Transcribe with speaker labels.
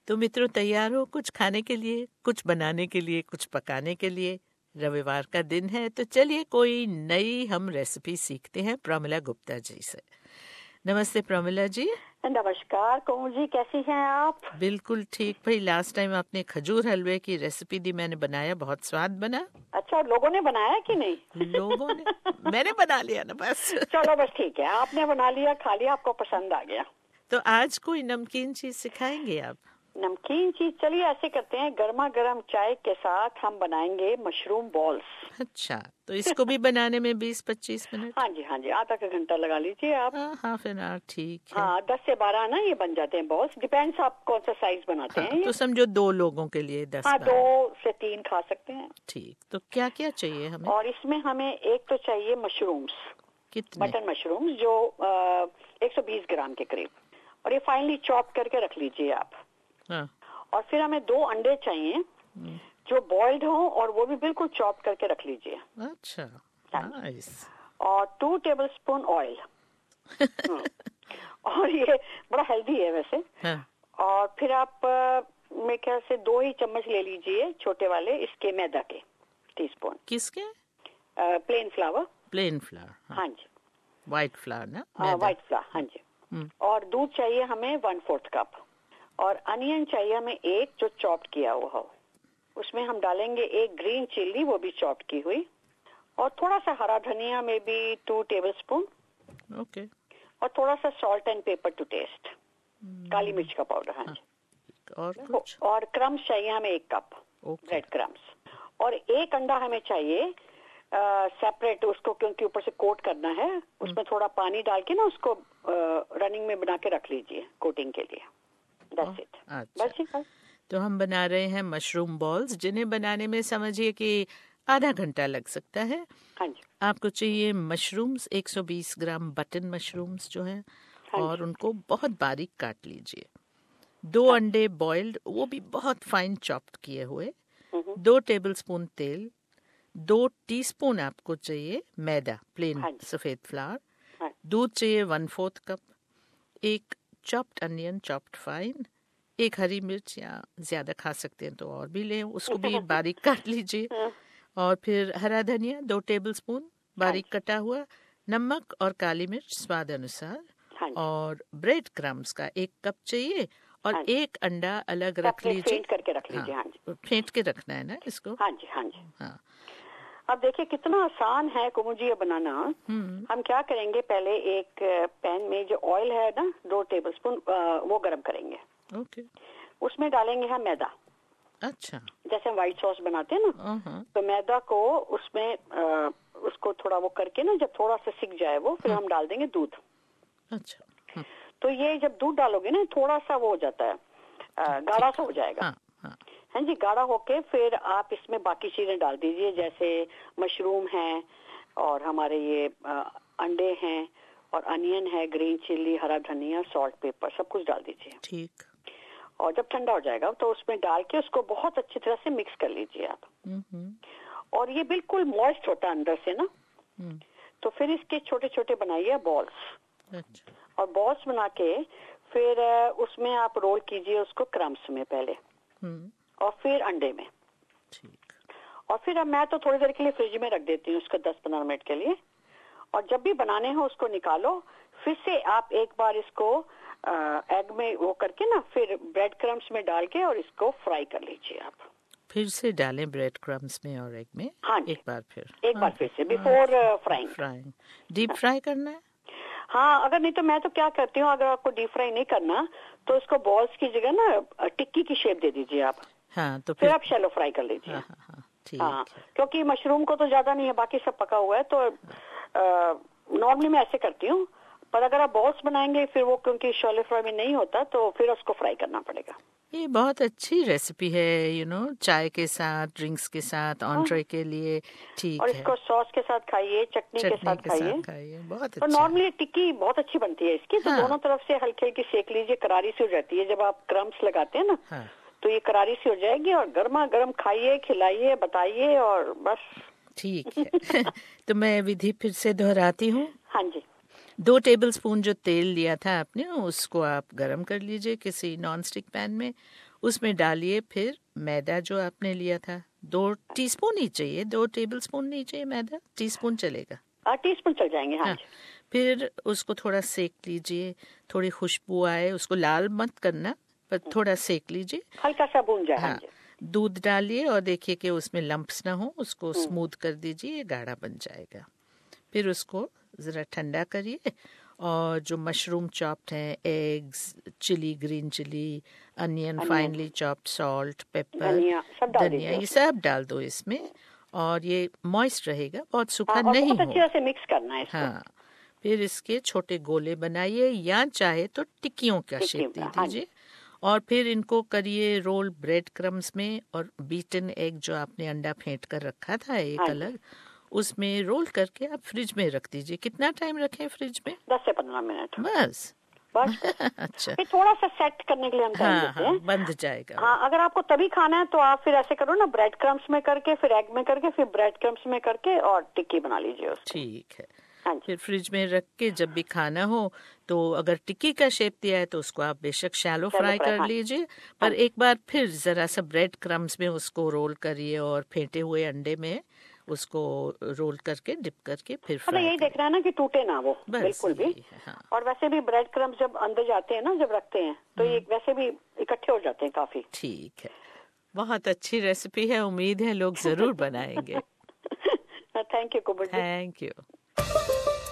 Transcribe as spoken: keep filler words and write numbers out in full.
Speaker 1: तो मित्रों, तैयार हो कुछ खाने के लिए, कुछ बनाने के लिए, कुछ पकाने के लिए। रविवार का दिन है तो चलिए कोई नई हम रेसिपी सीखते हैं प्रमिला गुप्ता जी से। नमस्ते प्रमिला जी।
Speaker 2: नमस्कार कोमल जी, कैसी हैं आप?
Speaker 1: बिल्कुल ठीक भाई। लास्ट टाइम आपने खजूर हलवे की रेसिपी दी, मैंने बनाया, बहुत स्वाद बना।
Speaker 2: अच्छा, लोगों ने बनाया कि नहीं?
Speaker 1: लोगों ने मैंने बना लिया ना बस।
Speaker 2: चलो बस ठीक है, आपने बना लिया, खा लिया, आपको पसंद आ गया।
Speaker 1: तो आज कोई नमकीन चीज सिखाएंगे आप?
Speaker 2: नमकीन चीज, चलिए ऐसे करते हैं, गर्मा गर्म चाय के साथ हम बनाएंगे मशरूम बॉल्स।
Speaker 1: अच्छा, तो इसको भी बनाने में बीस पच्चीस मिनट?
Speaker 2: हाँ जी हाँ जी, आधा का घंटा लगा लीजिए आप।
Speaker 1: हाँ हाँ फिर हाँ, ठीक है।
Speaker 2: हाँ, दस से बारह ना ये बन जाते हैं बॉल्स, डिपेंड्स आप कौन सा साइज बनाते
Speaker 1: हाँ,
Speaker 2: हैं ये।
Speaker 1: तो समझो दो लोगों के लिए दस
Speaker 2: हाँ,
Speaker 1: बारह।
Speaker 2: दो से तीन खा सकते हैं।
Speaker 1: ठीक, तो क्या क्या चाहिए हमें?
Speaker 2: और इसमें हमें एक तो चाहिए मशरूम्स,
Speaker 1: कितने?
Speaker 2: बटन मशरूम्स, जो एक सौ बीस ग्राम के करीब, और ये फाइनली चॉप करके रख लीजिए आप।
Speaker 1: हाँ।
Speaker 2: और फिर हमें दो अंडे चाहिए जो बॉइल्ड हो, और वो भी बिल्कुल चॉप करके रख लीजिए।
Speaker 1: अच्छा, नाइस।
Speaker 2: और टू टेबल स्पून ऑयल। और ये बड़ा हेल्दी है वैसे।
Speaker 1: हाँ।
Speaker 2: और फिर आप मेरे ख्याल से दो ही चम्मच ले लीजिए छोटे वाले इसके मैदा के, टीस्पून।
Speaker 1: किसके?
Speaker 2: Plain flour.
Speaker 1: Plain flour. हाँ,
Speaker 2: हाँ जी।
Speaker 1: व्हाइट फ्लावर ना?
Speaker 2: व्हाइट फ्लावर, हाँ जी। और दूध चाहिए हमें वन फोर्थ कप। और अनियन चाहिए हमें एक, जो चॉप किया हुआ हो। उसमें हम डालेंगे एक ग्रीन चिल्ली, वो भी चॉप की हुई, और थोड़ा सा हरा धनिया में भी टू टेबल स्पून।
Speaker 1: ओके।
Speaker 2: और थोड़ा सा salt and pepper to taste, काली मिर्च का पाउडर। हाँ जी।
Speaker 1: और कुछ?
Speaker 2: और क्रम्स चाहिए हमें एक कप, ब्रेड क्रम्स। और एक अंडा हमें चाहिए सेपरेट, उसको क्योंकि ऊपर से कोट करना है, उसमें थोड़ा पानी डाल के ना उसको रनिंग में बना के रख लीजिए कोटिंग के लिए। That's it.
Speaker 1: अच्छा।
Speaker 2: बस ठीक है।
Speaker 1: तो हम बना रहे हैं मशरूम बॉल्स, जिन्हें बनाने में समझिए कि आधा घंटा लग सकता है।
Speaker 2: हाँ जी।
Speaker 1: आपको चाहिए मशरूम्स एक सौ बीस ग्राम, बटन मशरूम्स जो हैं,
Speaker 2: हाँ,
Speaker 1: और उनको बहुत बारीक काट लीजिए। दो
Speaker 2: हाँ,
Speaker 1: अंडे बॉइल्ड, वो भी बहुत फाइन चॉप्ड किए हुए। दो टेबलस्पून तेल। दो टीस्पून आपको चाहिए मैदा, प्लेन
Speaker 2: हाँ,
Speaker 1: सफेद फ्लावर।
Speaker 2: हाँ,
Speaker 1: दूध चाहिए वन फोर्थ कप। एक चॉप्ड अनियन, चॉप्ड फाइन। एक हरी मिर्च, या ज्यादा खा सकते हैं तो और भी लें, उसको भी बारीक काट लीजिए। और फिर हरा धनिया दो टेबलस्पून बारीक कटा हुआ। नमक और काली मिर्च स्वाद अनुसार।
Speaker 2: हाँ,
Speaker 1: और ब्रेड क्रम्स का एक कप चाहिए। और
Speaker 2: हाँ,
Speaker 1: एक अंडा अलग रख लीजिए।
Speaker 2: फेंट करके रख लीजिए। हाँ, हाँ जी।
Speaker 1: फेंट के रखना है ना इसको?
Speaker 2: हाँ जी हाँ जी।
Speaker 1: हाँ।
Speaker 2: अब देखिए कितना आसान है कुमुजी ये बनाना। हम क्या करेंगे, पहले एक पैन में जो ऑयल है ना, दो टेबलस्पून वो गरम करेंगे।
Speaker 1: ओके।
Speaker 2: उसमें डालेंगे हम मैदा।
Speaker 1: अच्छा।
Speaker 2: जैसे हम व्हाइट सॉस बनाते हैं ना, तो मैदा को उसमें आ, उसको थोड़ा वो करके ना, जब थोड़ा सा सिक जाए वो, फिर हम डाल देंगे दूध।
Speaker 1: अच्छा।
Speaker 2: तो ये जब दूध डालोगे ना, थोड़ा सा वो हो जाता है, गाढ़ा सा हो जाएगा।
Speaker 1: हाँ, हाँ।
Speaker 2: हाँ जी, गाढ़ा होके फिर आप इसमें बाकी चीजें डाल दीजिए, जैसे मशरूम है, और हमारे ये आ, अंडे हैं, और अनियन है, ग्रीन चिल्ली, हरा धनिया, सॉल्ट, पेपर, सब कुछ डाल दीजिए।
Speaker 1: ठीक।
Speaker 2: और जब ठंडा हो जाएगा तो उसमें डाल के उसको बहुत अच्छी तरह से मिक्स कर लीजिए आप। और ये बिल्कुल मॉइस्ट होता है अंदर से ना, तो फिर इसके छोटे छोटे बनाइए बॉल्स।
Speaker 1: अच्छा।
Speaker 2: और बॉल्स बना के फिर उसमें आप रोल कीजिए उसको क्रम्स में पहले, और फिर अंडे में।
Speaker 1: ठीक।
Speaker 2: और फिर अब मैं तो थोड़ी देर के लिए फ्रिज में रख देती हूँ उसको, दस पंद्रह मिनट के लिए। और जब भी बनाने हो उसको निकालो, फिर से आप एक बार इसको एग में वो करके ना, फिर ब्रेड क्रम्स में डाल के और इसको फ्राई कर लीजिए आप।
Speaker 1: फिर से डालें ब्रेड क्रम्स में और एग में?
Speaker 2: हाँ,
Speaker 1: एक बार फिर
Speaker 2: एक बार फिर से before frying.
Speaker 1: Frying deep fry करना है?
Speaker 2: हाँ, अगर नहीं तो मैं तो क्या करती हूँ, अगर आपको डीप फ्राई नहीं करना तो इसको बॉल्स की जगह ना टिक्की की शेप दे दीजिए आप।
Speaker 1: हाँ, तो
Speaker 2: फिर,
Speaker 1: फिर
Speaker 2: आप शैलो फ्राई कर लीजिए।
Speaker 1: हाँ, हाँ, हाँ, ठीक
Speaker 2: हाँ,
Speaker 1: है।
Speaker 2: क्योंकि मशरूम को तो ज्यादा नहीं है, बाकी सब पका हुआ है, तो नॉर्मली मैं ऐसे करती हूँ। पर अगर आप बॉल्स बनाएंगे फिर वो, क्योंकि शैलो फ्राई में नहीं होता, तो फिर उसको फ्राई करना पड़ेगा।
Speaker 1: ये बहुत अच्छी रेसिपी है, यू नो, चाय के साथ, ड्रिंक्स के साथ, ऑन्ट्रे के लिए ठीक है।
Speaker 2: और इसको सॉस के साथ खाइए, चटनी के साथ खाइए।
Speaker 1: बहुत अच्छा।
Speaker 2: तो नॉर्मली टिक्की बहुत अच्छी बनती है इसकी। तो
Speaker 1: हाँ।
Speaker 2: दोनों तरफ से हल्की हल्की सेक लीजिए, करारी सी हो जाती है जब आप क्रम्स लगाते हैं ना।
Speaker 1: हाँ।
Speaker 2: तो ये करारी सी हो जाएगी, और गर्मा गर्म खाइए, खिलाइए, बताइए, और बस
Speaker 1: ठीक है। तो मैं विधि फिर से दोहराती हूँ।
Speaker 2: हाँ जी।
Speaker 1: दो टेबलस्पून जो तेल लिया था आपने, उसको आप गरम कर लीजिए किसी नॉन स्टिक पैन में। उसमें डालिए फिर मैदा जो आपने लिया था, दो टीस्पून ही चाहिए, दो टेबल स्पून नहीं चाहिए मैदा, टीस्पून चलेगा।
Speaker 2: टीस्पून चल जाएंगे। हाँ, हाँ।
Speaker 1: फिर उसको थोड़ा सेक लीजिए, थोड़ी खुशबू आए, उसको लाल मत करना पर थोड़ा सेक लीजिए,
Speaker 2: हल्का सा भून जाए।
Speaker 1: हाँ, दूध डालिए और देखिए कि उसमें लंप्स ना हो, उसको स्मूथ कर दीजिए, ये गाढ़ा बन जाएगा। फिर उसको ज़रा ठंडा करिए और जो मशरूम चॉप्ड हैं, eggs, chilli, green chilli, onion finally chopped, salt, pepper, धनिया, ये सब डाल दो इसमें और ये मॉइस्ट रहेगा, बहुत सूखा
Speaker 2: हाँ,
Speaker 1: नहीं
Speaker 2: बहुत अच्छी तरह से मिक्स करना है इसको।
Speaker 1: हाँ, फिर इसके छोटे गोले बनाइए या चाहे तो टिक्कियों का शेप दे दीजिए और फिर इनको करिए रोल ब्रेड क्रम्स में और बीटन एग जो आपने अंडा फेंट कर रखा था एक अलग, उसमें रोल करके आप फ्रिज में रख दीजिए। कितना टाइम रखें फ्रिज में?
Speaker 2: दस से पंद्रह मिनट
Speaker 1: बस।
Speaker 2: बस।
Speaker 1: अच्छा,
Speaker 2: फिर थोड़ा सा सेट करने के लिए हम टाइम
Speaker 1: हाँ,
Speaker 2: देते हैं।
Speaker 1: हाँ, बंध जाएगा।
Speaker 2: हाँ, अगर आपको तभी खाना है तो आप फिर ऐसे करो ना, ब्रेड क्रम्स में करके फिर एग में करके फिर ब्रेड क्रम्स में करके और टिक्की बना लीजिए उसको।
Speaker 1: ठीक है।
Speaker 2: हाँ,
Speaker 1: फिर फ्रिज में रख के जब भी खाना हो तो अगर टिक्की का शेप दिया है तो उसको आप बेशक शैलो फ्राई कर लीजिए, पर एक बार फिर जरा सा ब्रेड क्रम्स में उसको रोल करिए और फेंटे हुए अंडे में उसको रोल करके डिप करके फिर फ्राई।
Speaker 2: यही देखना है ना कि टूटे ना वो बिल्कुल भी। हाँ। और वैसे भी ब्रेड क्रम्स जब अंदर जाते हैं ना, जब रखते हैं तो ये वैसे भी इकट्ठे हो जाते हैं काफी।
Speaker 1: ठीक है, बहुत अच्छी रेसिपी है, उम्मीद है लोग जरूर बनाएंगे।
Speaker 2: Thank you Kubad ji.
Speaker 1: Thank you.